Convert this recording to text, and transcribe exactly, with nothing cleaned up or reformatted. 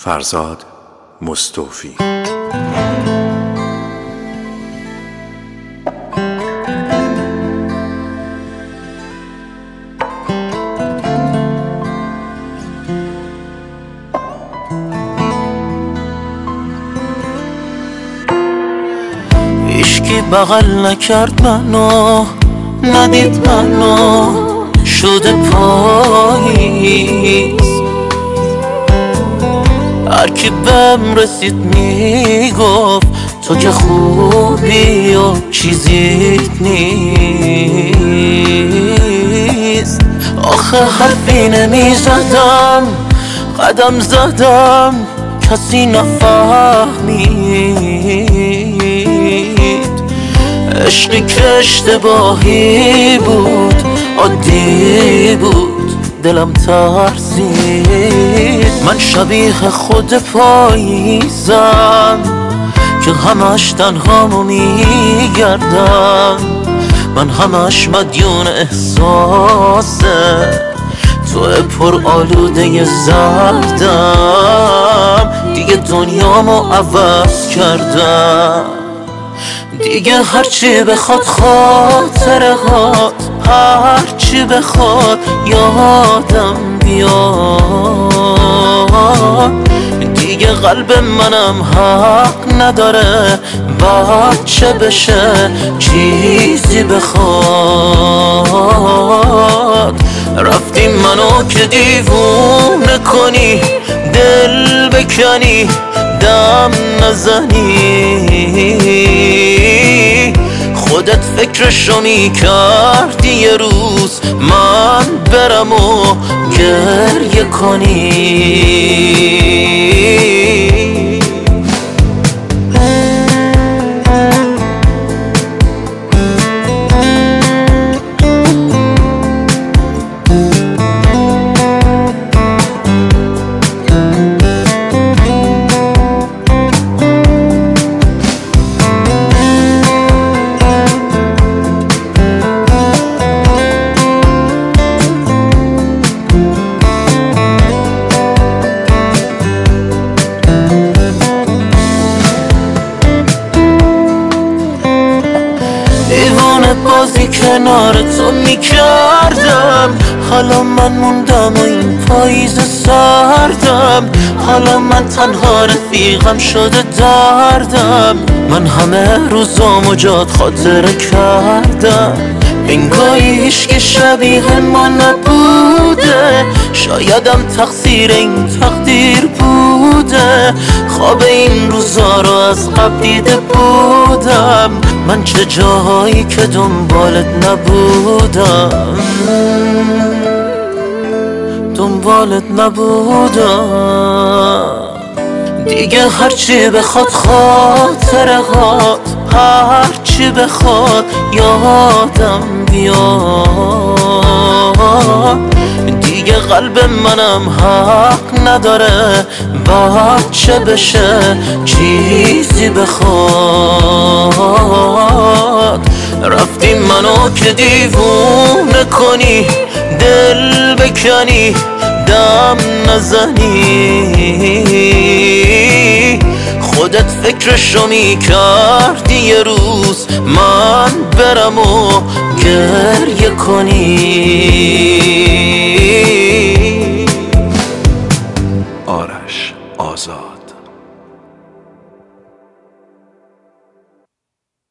فرزاد مستوفی. هیچکی بغل نکرد منو، ندید منو شده پاییز. هرکی بهم رسید میگفت تو که خوبی و چیزیت نیست. آخه حرفی نمیزدم، قدم زدم کسی نفهمید. عشقی که اشتباهی بود، عادی بود، دلم ترسید. من شبیه خود پاییزم که همش تنهامو میگردم. من همش مدیون احساسه، تو پر آلوده زردم. دیگه دنیامو عوض کردم، دیگه هرچی بخواد خاطره هات، هرچی بخواد یادم بیاد. دیگه قلب منم حق نداره بچه بشه چیزی بخواد. رفتی منو که دیوونه کنی، دل بکنی، دم نزنی. خودت فکرشو میکردی یه روز من برم و گریه کنی. بازی کنار تو میکردم، حالا من موندم و این پاییز سردم. حالا من تنها رفیقم شده دردم. من همه روزامو جات خاطره کردم، انگاری هیچکی شبیه ما نبوده. شایدم تقصیر این تقدیر بوده، خواب این روزا رو از قبل دیده بودم. من چه جاهایی که دنبالت نبودم، دنبالت نبودم. دیگه هرچی بخواد خاطره هات، هرچی بخواد یادم بیاد. دیگه قلب منم حق نداره بچه بشه چیزی بخواد. رفتی منو که دیوونه کنی، دل بکنی، دم نزنی. خودت فکرشو میکردی یه روز من برم و گریه کنی. آرش آزاد.